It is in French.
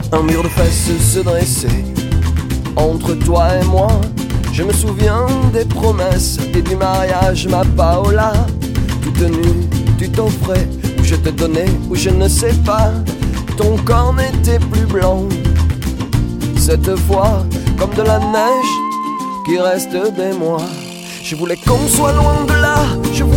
Un mur de fesses se dressait entre toi et moi. Je me souviens des promesses et du mariage, ma Paola. Toute nue, tu t'offrais, ou je te donnais, ou je ne sais pas. Ton corps n'était plus blanc cette fois, comme de la neige qui reste des mois. Je voulais qu'on soit loin de là,